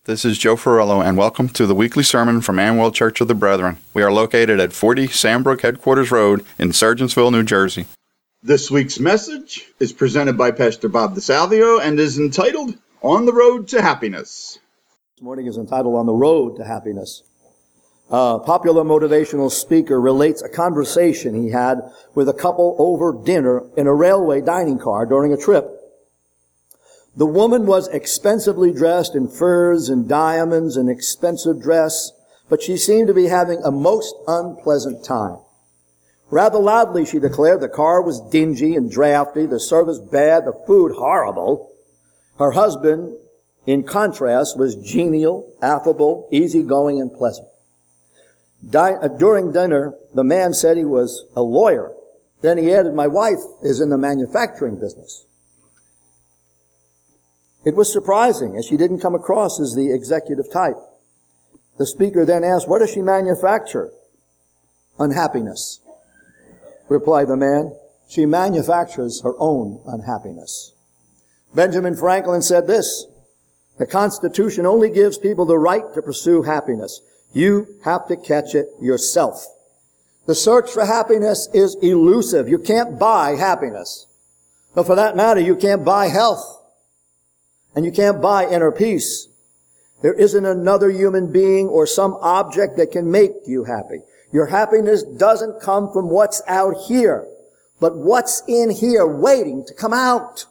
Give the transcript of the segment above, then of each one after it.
This is Joe Ferrello, and welcome to the weekly sermon from Amwell Church of the Brethren. We are located at 40 Sandbrook Headquarters Road in Sergeantsville, New Jersey. This week's message is presented by Pastor Bob DeSalvio and is entitled, On the Road to Happiness. This morning is entitled, On the Road to Happiness. A popular motivational speaker relates a conversation he had with a couple over dinner in a railway dining car during a trip. The woman was expensively dressed in furs and diamonds and expensive dress, but she seemed to be having a most unpleasant time. Rather loudly, she declared the car was dingy and drafty, the service bad, the food horrible. Her husband, in contrast, was genial, affable, easygoing, and pleasant. During dinner, the man said he was a lawyer. Then he added, "My wife is in the manufacturing business." It was surprising, as she didn't come across as the executive type. The speaker then asked, "What does she manufacture?" "Unhappiness," replied the man. "She manufactures her own unhappiness." Benjamin Franklin said this, "The Constitution only gives people the right to pursue happiness. You have to catch it yourself." The search for happiness is elusive. You can't buy happiness. But for that matter, you can't buy health. And you can't buy inner peace. There isn't another human being or some object that can make you happy. Your happiness doesn't come from what's out here, but what's in here waiting to come out.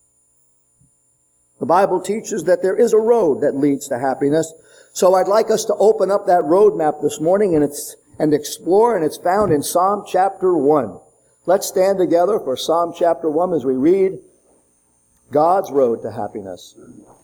The Bible teaches that there is a road that leads to happiness. So I'd like us to open up that roadmap this morning and explore, and it's found in Psalm chapter 1. Let's stand together for Psalm chapter 1 as we read God's road to happiness.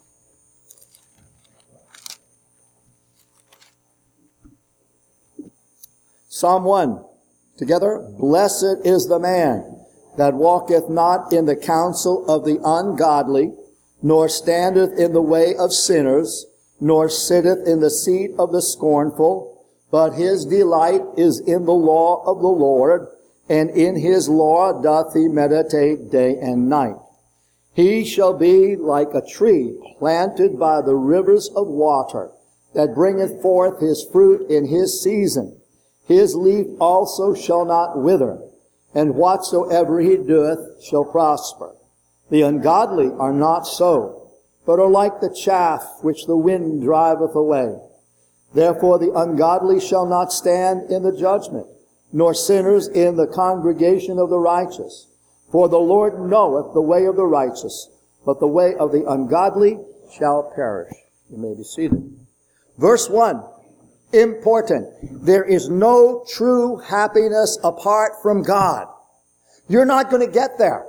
Psalm 1. Together. "Blessed is the man that walketh not in the counsel of the ungodly, nor standeth in the way of sinners, nor sitteth in the seat of the scornful, but his delight is in the law of the Lord, and in his law doth he meditate day and night. He shall be like a tree planted by the rivers of water, that bringeth forth his fruit in his season. His leaf also shall not wither, and whatsoever he doeth shall prosper. The ungodly are not so, but are like the chaff which the wind driveth away. Therefore the ungodly shall not stand in the judgment, nor sinners in the congregation of the righteous. For the Lord knoweth the way of the righteous, but the way of the ungodly shall perish." You may be seated. Verse 1, important. There is no true happiness apart from God. You're not going to get there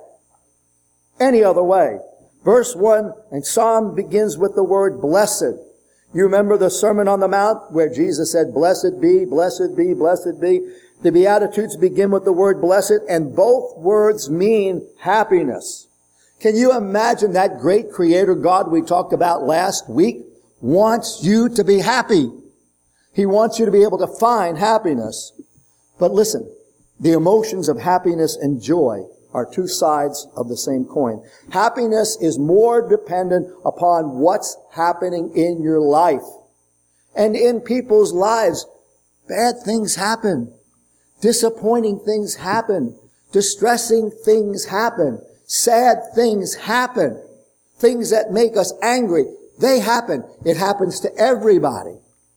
any other way. Verse 1, and Psalm begins with the word blessed. You remember the Sermon on the Mount where Jesus said, "Blessed be, blessed be, blessed be." The Beatitudes begin with the word blessed, and both words mean happiness. Can you imagine that great Creator God we talked about last week wants you to be happy? He wants you to be able to find happiness. But listen, the emotions of happiness and joy are two sides of the same coin. Happiness is more dependent upon what's happening in your life. And in people's lives, bad things happen. Disappointing things happen. Distressing things happen. Sad things happen. Things that make us angry, they happen. It happens to everybody.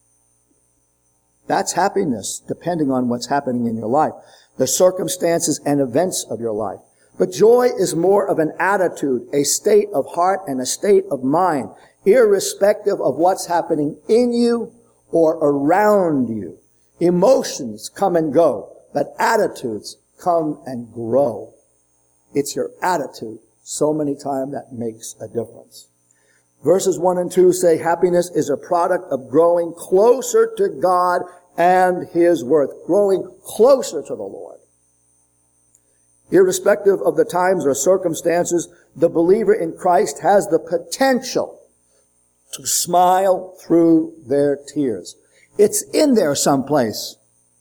That's happiness, depending on what's happening in your life, the circumstances and events of your life. But joy is more of an attitude, a state of heart and a state of mind, irrespective of what's happening in you or around you. Emotions come and go, but attitudes come and grow. It's your attitude so many times that makes a difference. Verses 1 and 2 say happiness is a product of growing closer to God and His Word, growing closer to the Lord. Irrespective of the times or circumstances, the believer in Christ has the potential to smile through their tears. It's in there someplace.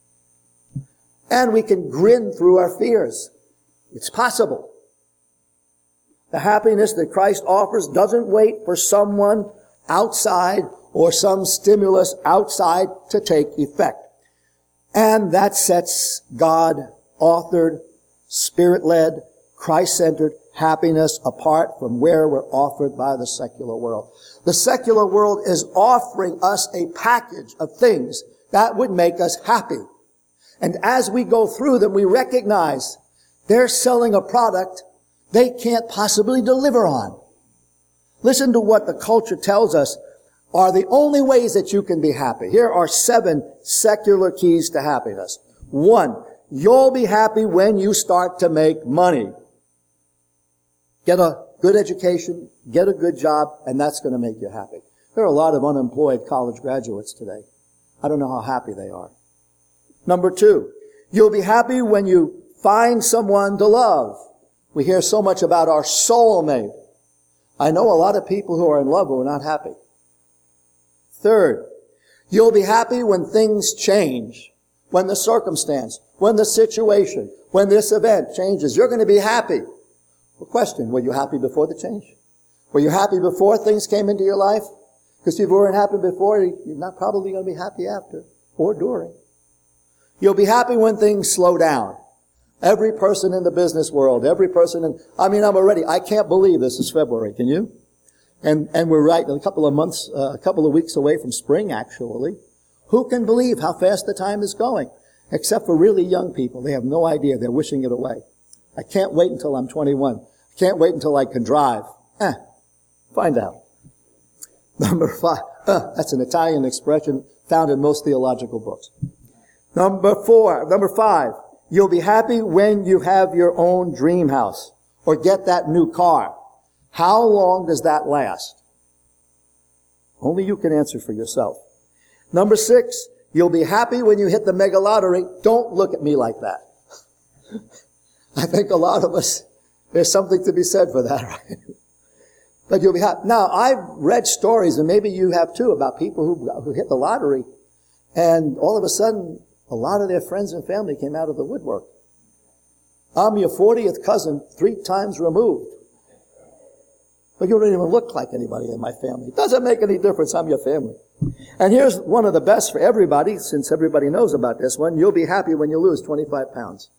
And we can grin through our fears. It's possible. The happiness that Christ offers doesn't wait for someone outside or some stimulus outside to take effect. And that sets God-authored, Spirit-led, Christ-centered happiness apart from where we're offered by the secular world. The secular world is offering us a package of things that would make us happy. And as we go through them, we recognize they're selling a product they can't possibly deliver on. Listen to what the culture tells us are the only ways that you can be happy. Here are 7 secular keys to happiness. 1, you'll be happy when you start to make money. Get a good education, get a good job, and that's going to make you happy. There are a lot of unemployed college graduates today. I don't know how happy they are. Number 2, you'll be happy when you find someone to love. We hear so much about our soulmate. I know a lot of people who are in love who are not happy. 3rd, you'll be happy when things change, when the circumstance, when the situation, when this event changes. You're going to be happy. Well, question, were you happy before the change? Were you happy before things came into your life? Because if you weren't happy before, you're not probably going to be happy after or during. You'll be happy when things slow down. Every person in the business world, I can't believe this is February, can you? And we're right a couple of weeks away from spring, actually. Who can believe how fast the time is going? Except for really young people. They have no idea. They're wishing it away. I can't wait until I'm 21. I can't wait until I can drive. Find out. Number 5. That's an Italian expression found in most theological books. Number 5. You'll be happy when you have your own dream house or get that new car. How long does that last? Only you can answer for yourself. Number 6, you'll be happy when you hit the mega lottery. Don't look at me like that. I think a lot of us, there's something to be said for that, right? But you'll be happy. Now, I've read stories, and maybe you have too, about people who hit the lottery, and all of a sudden, a lot of their friends and family came out of the woodwork. I'm your 40th cousin, 3 times removed. But you don't even look like anybody in my family. It doesn't make any difference. I'm your family. And here's one of the best for everybody, since everybody knows about this one. You'll be happy when you lose 25 pounds.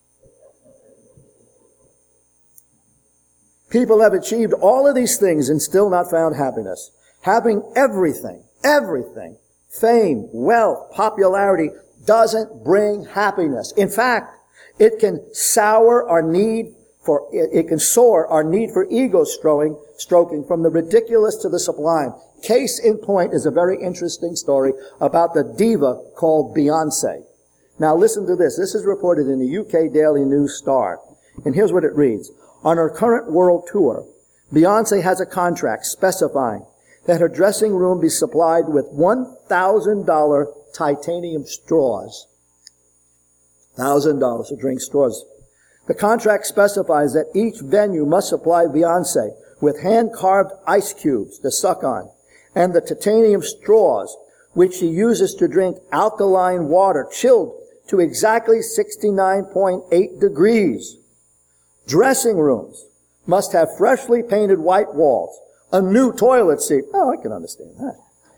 People have achieved all of these things and still not found happiness. Having everything, fame, wealth, popularity, doesn't bring happiness. In fact, it can sour our need for ego stroking from the ridiculous to the sublime. Case in point is a very interesting story about the diva called Beyonce. Now listen to this. This is reported in the UK Daily News Star. And here's what it reads. On her current world tour, Beyonce has a contract specifying that her dressing room be supplied with $1,000 titanium straws. $1,000 to drink straws. The contract specifies that each venue must supply Beyonce with hand-carved ice cubes to suck on, and the titanium straws, which she uses to drink alkaline water chilled to exactly 69.8 degrees. Dressing rooms must have freshly painted white walls, a new toilet seat. Oh, I can understand that.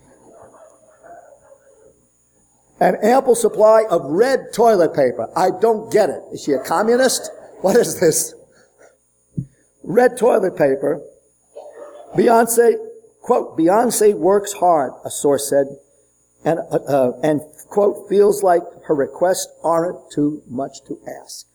An ample supply of red toilet paper. I don't get it. Is she a communist? What is this? Red toilet paper. Beyonce, quote, Beyonce works hard, a source said, and quote, feels like her requests aren't too much to ask.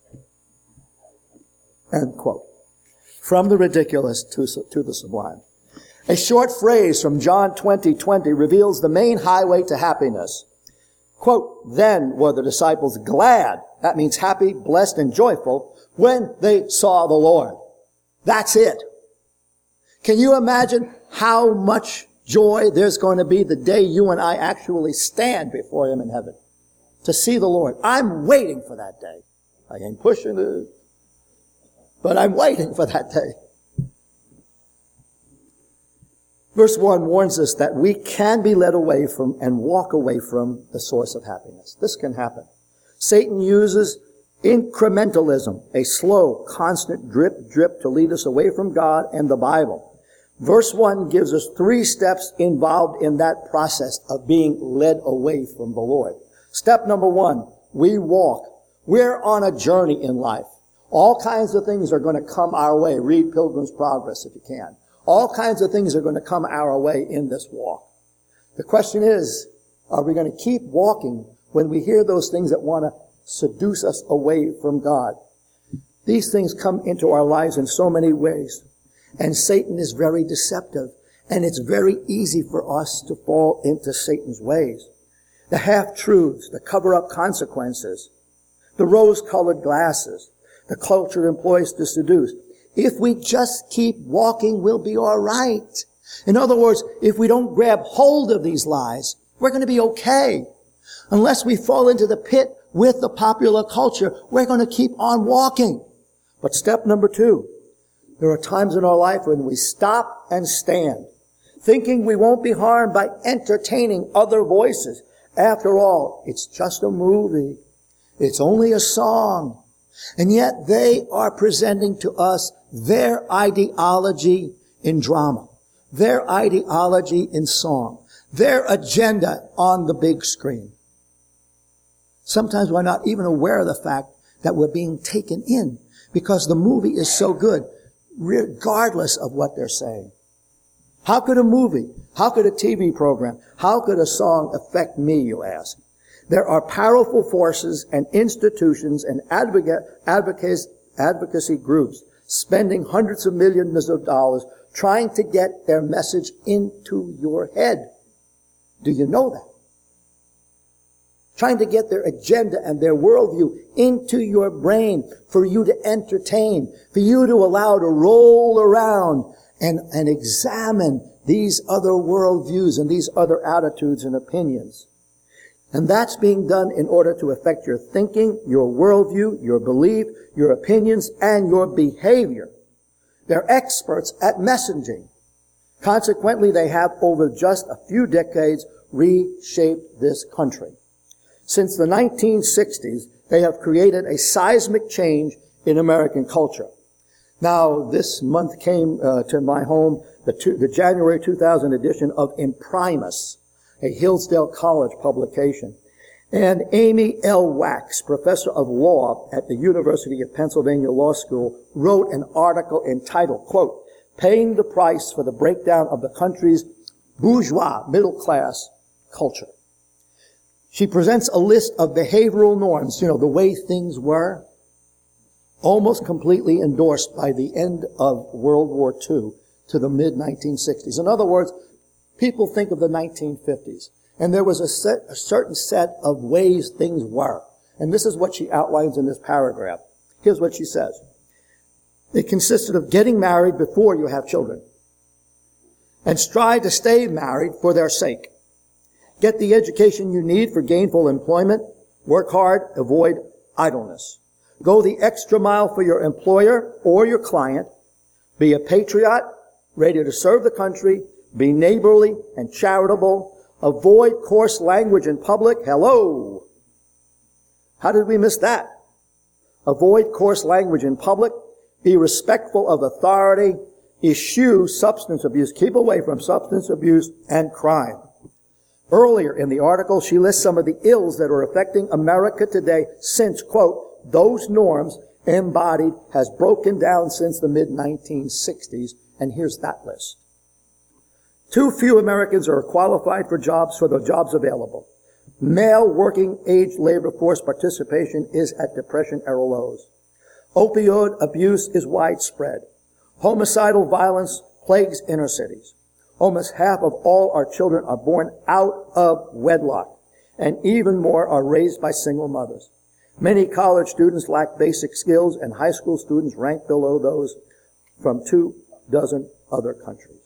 End quote. From the ridiculous to the sublime. A short phrase from John 20:20 reveals the main highway to happiness. Quote, then were the disciples glad, that means happy, blessed, and joyful, when they saw the Lord. That's it. Can you imagine how much joy there's going to be the day you and I actually stand before Him in heaven to see the Lord? I'm waiting for that day. I ain't pushing it, but I'm waiting for that day. Verse 1 warns us that we can be led away from and walk away from the source of happiness. This can happen. Satan uses incrementalism, a slow, constant drip to lead us away from God and the Bible. Verse 1 gives us 3 steps involved in that process of being led away from the Lord. Step number 1, we walk. We're on a journey in life. All kinds of things are going to come our way. Read Pilgrim's Progress if you can. All kinds of things are going to come our way in this walk. The question is, are we going to keep walking when we hear those things that want to seduce us away from God? These things come into our lives in so many ways. And Satan is very deceptive. And it's very easy for us to fall into Satan's ways. The half-truths, the cover-up consequences, the rose-colored glasses, the culture employs to seduce. If we just keep walking, we'll be all right. In other words, if we don't grab hold of these lies, we're going to be okay. Unless we fall into the pit with the popular culture, we're going to keep on walking. But step number 2, there are times in our life when we stop and stand, thinking we won't be harmed by entertaining other voices. After all, it's just a movie. It's only a song. And yet they are presenting to us their ideology in drama, their ideology in song, their agenda on the big screen. Sometimes we're not even aware of the fact that we're being taken in because the movie is so good, regardless of what they're saying. How could a movie, how could a TV program, how could a song affect me, you ask? There are powerful forces and institutions and advocacy groups spending hundreds of millions of dollars trying to get their message into your head. Do you know that? Trying to get their agenda and their worldview into your brain for you to entertain, for you to allow to roll around and examine these other worldviews and these other attitudes and opinions. And that's being done in order to affect your thinking, your worldview, your belief, your opinions, and your behavior. They're experts at messaging. Consequently, they have, over just a few decades, reshaped this country. Since the 1960s, they have created a seismic change in American culture. Now, this month came to my home the January 2000 edition of Imprimus, a Hillsdale College publication. And Amy L. Wax, professor of law at the University of Pennsylvania Law School, wrote an article entitled, quote, "Paying the Price for the Breakdown of the Country's Bourgeois Middle-Class Culture." She presents a list of behavioral norms, the way things were, almost completely endorsed by the end of World War II to the mid-1960s. In other words, people think of the 1950s, and there was a certain set of ways things were. And this is what she outlines in this paragraph. Here's what she says. It consisted of getting married before you have children, and strive to stay married for their sake. Get the education you need for gainful employment. Work hard. Avoid idleness. Go the extra mile for your employer or your client. Be a patriot, ready to serve the country. Be neighborly and charitable. Avoid coarse language in public. Hello. How did we miss that? Avoid coarse language in public. Be respectful of authority. Eschew substance abuse. Keep away from substance abuse and crime. Earlier in the article, she lists some of the ills that are affecting America today since, quote, those norms embodied has broken down since the mid-1960s. And here's that list. Too few Americans are qualified for the jobs available. Male working age labor force participation is at Depression-era lows. Opioid abuse is widespread. Homicidal violence plagues inner cities. Almost half of all our children are born out of wedlock, and even more are raised by single mothers. Many college students lack basic skills, and high school students rank below those from 24 other countries.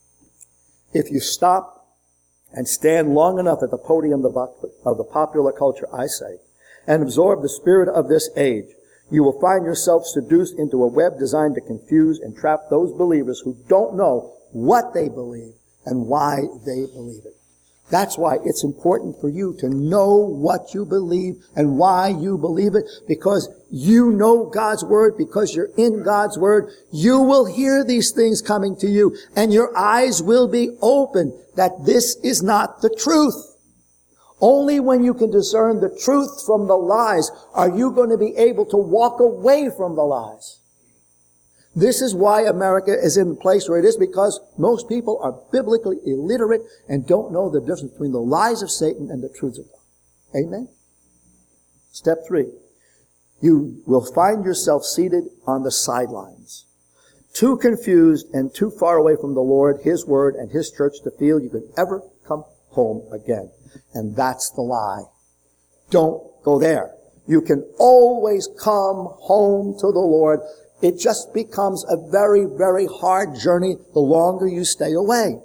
If you stop and stand long enough at the podium of the popular culture, I say, and absorb the spirit of this age, you will find yourself seduced into a web designed to confuse and trap those believers who don't know what they believe and why they believe it. That's why it's important for you to know what you believe and why you believe it, because you know God's Word, because you're in God's Word. You will hear these things coming to you, and your eyes will be open that this is not the truth. Only when you can discern the truth from the lies are you going to be able to walk away from the lies. This is why America is in the place where it is, because most people are biblically illiterate and don't know the difference between the lies of Satan and the truths of God. Amen? Step 3. You will find yourself seated on the sidelines, too confused and too far away from the Lord, His Word, and His church to feel you could ever come home again. And that's the lie. Don't go there. You can always come home to the Lord. It just becomes a very, very hard journey the longer you stay away.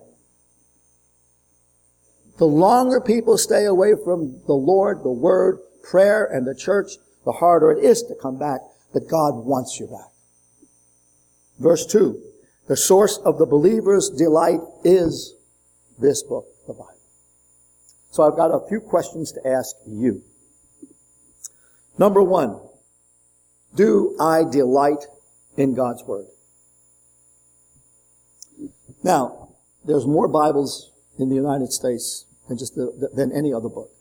The longer people stay away from the Lord, the Word, prayer, and the church, the harder it is to come back. But God wants you back. Verse 2. The source of the believer's delight is this book, the Bible. So I've got a few questions to ask you. Number 1. Do I delight in God's Word? Now, there's more Bibles in the United States than any other book.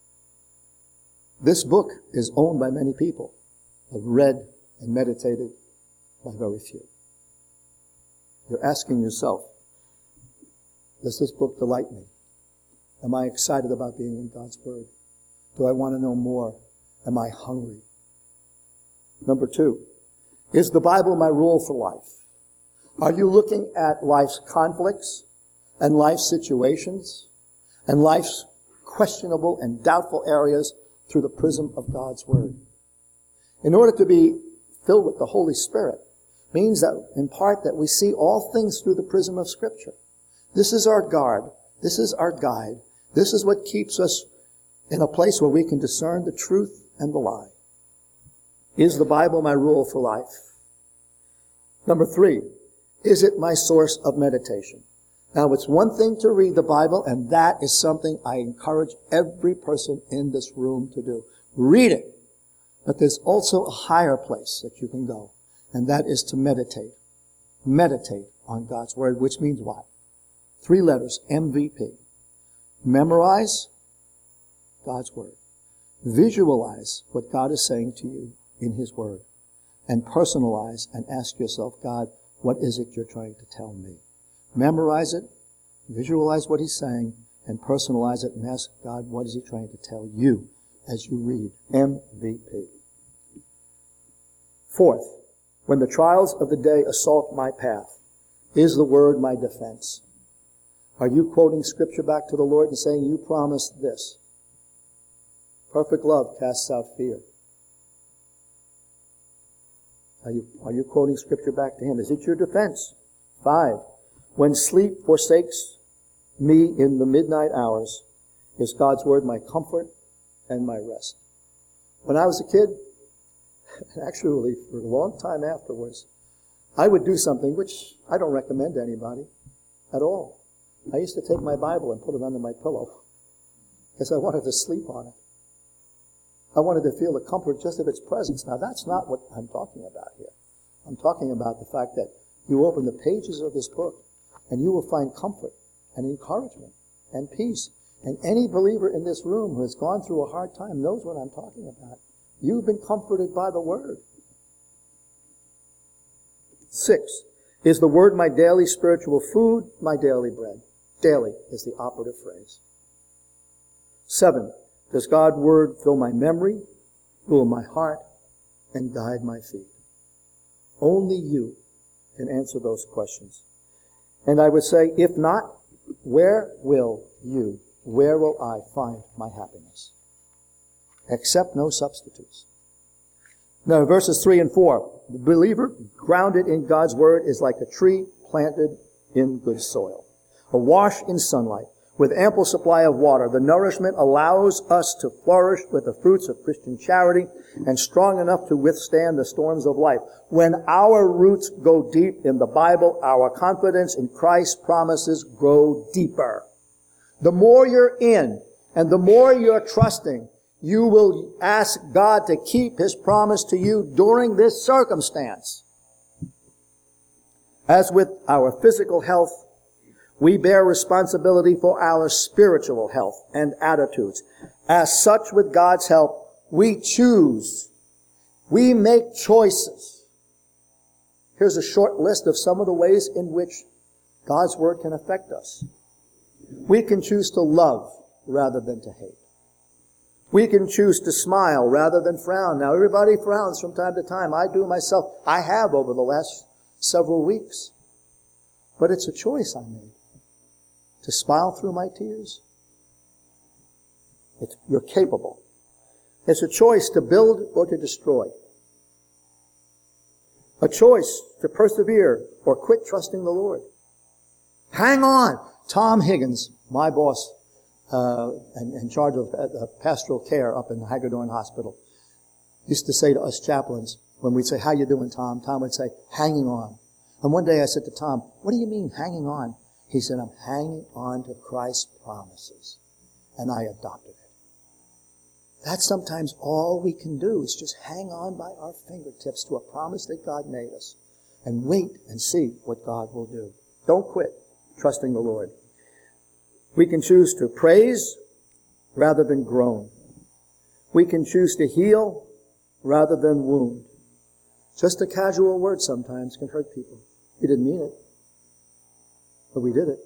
This book is owned by many people, but read and meditated by very few. You're asking yourself, does this book delight me? Am I excited about being in God's Word? Do I want to know more? Am I hungry? Number 2, is the Bible my rule for life? Are you looking at life's conflicts and life's situations and life's questionable and doubtful areas through the prism of God's Word? In order to be filled with the Holy Spirit means that, in part, that we see all things through the prism of Scripture. This is our guard. This is our guide. This is what keeps us in a place where we can discern the truth and the lie. Is the Bible my rule for life? Number 3, is it my source of meditation? Now, it's one thing to read the Bible, and that is something I encourage every person in this room to do. Read it. But there's also a higher place that you can go, and that is to meditate. Meditate on God's Word, which means what? 3 letters, MVP. Memorize God's Word. Visualize what God is saying to you in His Word. And personalize and ask yourself, God, what is it you're trying to tell me? Memorize it, visualize what He's saying, and personalize it and ask God, what is He trying to tell you as you read? MVP. 4th, when the trials of the day assault my path, is the Word my defense? Are you quoting Scripture back to the Lord and saying, you promised this? Perfect love casts out fear. Are you quoting Scripture back to Him? Is it your defense? 5, when sleep forsakes me in the midnight hours, is God's Word my comfort and my rest? When I was a kid, actually for a long time afterwards, I would do something which I don't recommend to anybody at all. I used to take my Bible and put it under my pillow because I wanted to sleep on it. I wanted to feel the comfort just of its presence. Now, that's not what I'm talking about here. I'm talking about the fact that you open the pages of this book and you will find comfort and encouragement and peace. And any believer in this room who has gone through a hard time knows what I'm talking about. You've been comforted by the Word. 6, is the Word my daily spiritual food, my daily bread? Daily is the operative phrase. 7, does God's Word fill my memory, rule my heart, and guide my feet? Only you can answer those questions. And I would say, if not, where will I find my happiness? Accept no substitutes. Now, verses 3 and 4. The believer grounded in God's Word is like a tree planted in good soil, awash in sunlight, with ample supply of water. The nourishment allows us to flourish with the fruits of Christian charity and strong enough to withstand the storms of life. When our roots go deep in the Bible, our confidence in Christ's promises grow deeper. The more you're in and the more you're trusting, you will ask God to keep His promise to you during this circumstance. As with our physical health, we bear responsibility for our spiritual health and attitudes. As such, with God's help, we choose. We make choices. Here's a short list of some of the ways in which God's Word can affect us. We can choose to love rather than to hate. We can choose to smile rather than frown. Now, everybody frowns from time to time. I do myself. I have over the last several weeks. But it's a choice I made. To smile through my tears. You're capable. It's a choice to build or to destroy. A choice to persevere or quit trusting the Lord. Hang on. Tom Higgins, my boss, in charge of pastoral care up in the Hagedorn Hospital, used to say to us chaplains, when we'd say, "How you doing, Tom?" Tom would say, "Hanging on." And one day I said to Tom, "What do you mean, hanging on?" He said, "I'm hanging on to Christ's promises." And I adopted it. That's sometimes all we can do, is just hang on by our fingertips to a promise that God made us and wait and see what God will do. Don't quit trusting the Lord. We can choose to praise rather than groan. We can choose to heal rather than wound. Just a casual word sometimes can hurt people. We didn't mean it, but we did it.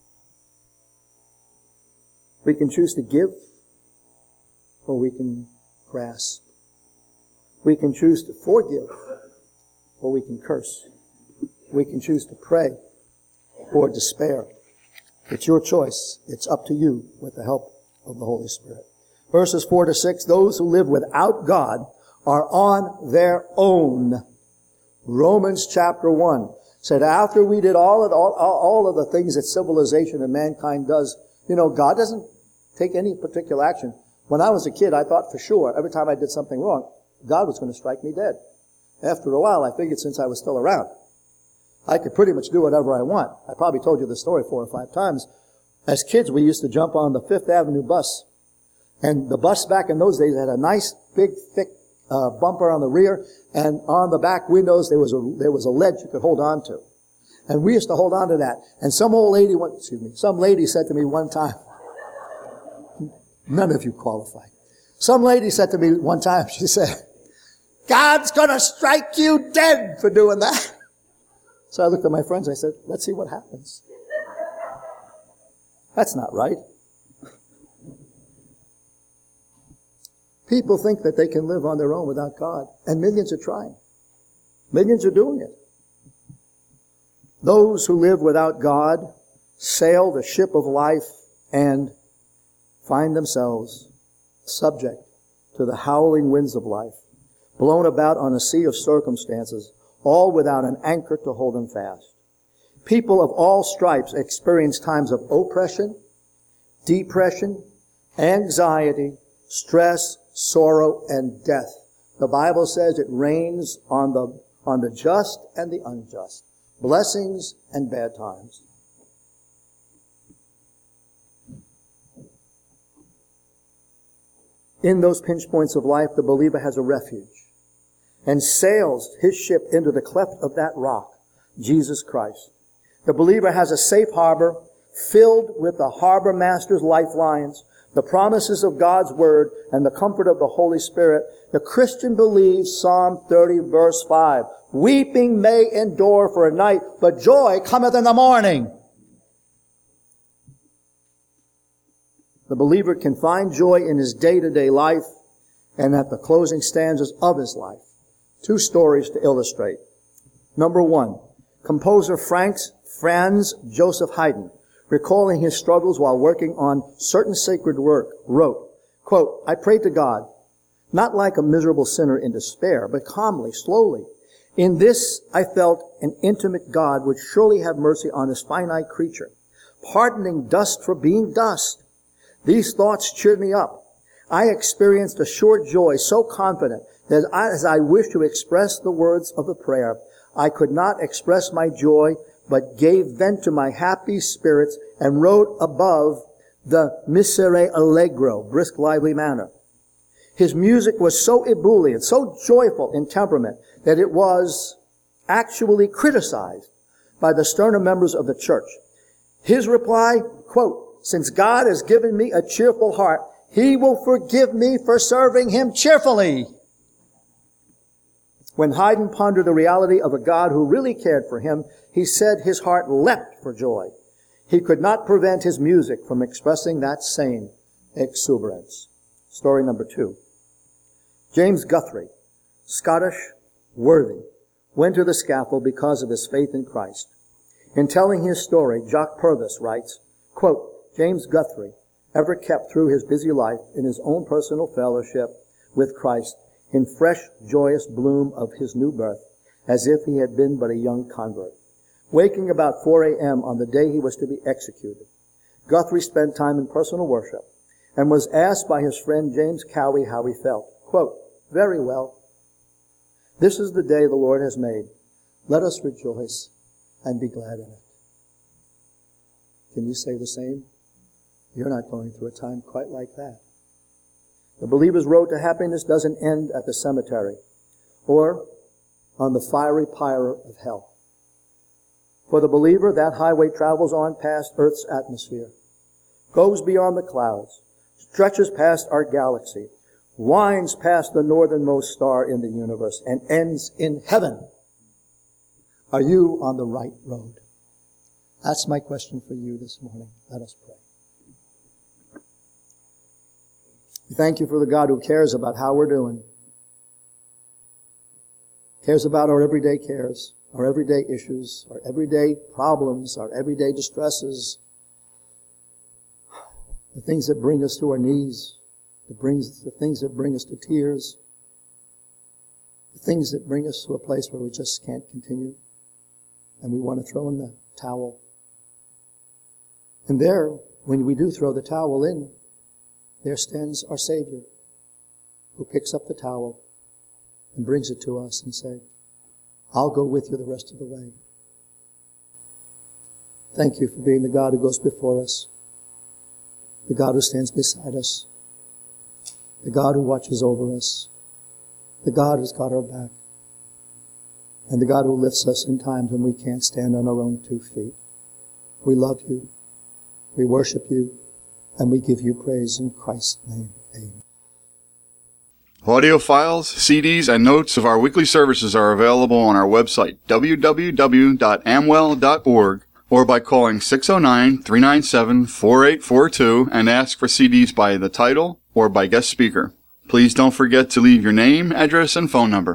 We can choose to give, or we can grasp. We can choose to forgive, or we can curse. We can choose to pray or despair. It's your choice. It's up to you with the help of the Holy Spirit. Verses 4 to 6, those who live without God are on their own. Romans chapter 1 said after we did all of the things that civilization and mankind does, God doesn't take any particular action. When I was a kid, I thought for sure every time I did something wrong, God was going to strike me dead. After a while, I figured since I was still around, I could pretty much do whatever I want. I probably told you the story 4 or 5 times. As kids, we used to jump on the Fifth Avenue bus. And the bus back in those days had a nice, big, thick bumper on the rear. And on the back windows, there was a ledge you could hold on to. And we used to hold on to that. And some lady said to me one time, none of you qualify. Some lady said to me one time, she said, "God's gonna strike you dead for doing that." So I looked at my friends, I said, "Let's see what happens." That's not right. People think that they can live on their own without God, and millions are trying. Millions are doing it. Those who live without God sail the ship of life and find themselves subject to the howling winds of life, blown about on a sea of circumstances, all without an anchor to hold them fast. People of all stripes experience times of oppression, depression, anxiety, stress, sorrow, and death. The Bible says it rains on the just and the unjust, blessings and bad times. In those pinch points of life, the believer has a refuge and sails his ship into the cleft of that rock, Jesus Christ. The believer has a safe harbor filled with the harbor master's lifelines, the promises of God's word, and the comfort of the Holy Spirit. The Christian believes Psalm 30 verse 5. Weeping may endure for a night, but joy cometh in the morning. The believer can find joy in his day-to-day life and at the closing stanzas of his life. 2 stories to illustrate. Number 1, composer Franz Joseph Haydn, recalling his struggles while working on certain sacred work, wrote, quote, "I prayed to God, not like a miserable sinner in despair, but calmly, slowly. In this I felt an intimate God would surely have mercy on his finite creature, pardoning dust for being dust. These thoughts cheered me up. I experienced a sure joy so confident that as I wished to express the words of the prayer, I could not express my joy, but gave vent to my happy spirits and wrote above, the Miserere Allegro, brisk, lively manner. His music was so ebullient, so joyful in temperament, that it was actually criticized by the sterner members of the church. His reply, quote, "Since God has given me a cheerful heart, He will forgive me for serving Him cheerfully." When Haydn pondered the reality of a God who really cared for him, he said his heart leapt for joy. He could not prevent his music from expressing that same exuberance. Story number 2. James Guthrie, Scottish, worthy, went to the scaffold because of his faith in Christ. In telling his story, Jock Purvis writes, quote, "James Guthrie ever kept through his busy life in his own personal fellowship with Christ in fresh, joyous bloom of his new birth, as if he had been but a young convert. Waking about 4 a.m. on the day he was to be executed, Guthrie spent time in personal worship and was asked by his friend James Cowie how he felt. Quote, "Very well. This is the day the Lord has made. Let us rejoice and be glad in it." Can you say the same? You're not going through a time quite like that. The believer's road to happiness doesn't end at the cemetery or on the fiery pyre of hell. For the believer, that highway travels on past Earth's atmosphere, goes beyond the clouds, stretches past our galaxy, winds past the northernmost star in the universe, and ends in heaven. Are you on the right road? That's my question for you this morning. Let us pray. We thank you for the God who cares about how we're doing, cares about our everyday cares, our everyday issues, our everyday problems, our everyday distresses, the things that bring us to our knees, the things that bring us to tears, the things that bring us to a place where we just can't continue and we want to throw in the towel. And there, when we do throw the towel in, there stands our Savior, who picks up the towel and brings it to us and says, "I'll go with you the rest of the way." Thank you for being the God who goes before us, the God who stands beside us, the God who watches over us, the God who's got our back, and the God who lifts us in times when we can't stand on our own 2 feet. We love you, we worship you, and we give you praise in Christ's name. Amen. Audio files, CDs, and notes of our weekly services are available on our website, www.amwell.org, or by calling 609-397-4842 and ask for CDs by the title or by guest speaker. Please don't forget to leave your name, address, and phone number.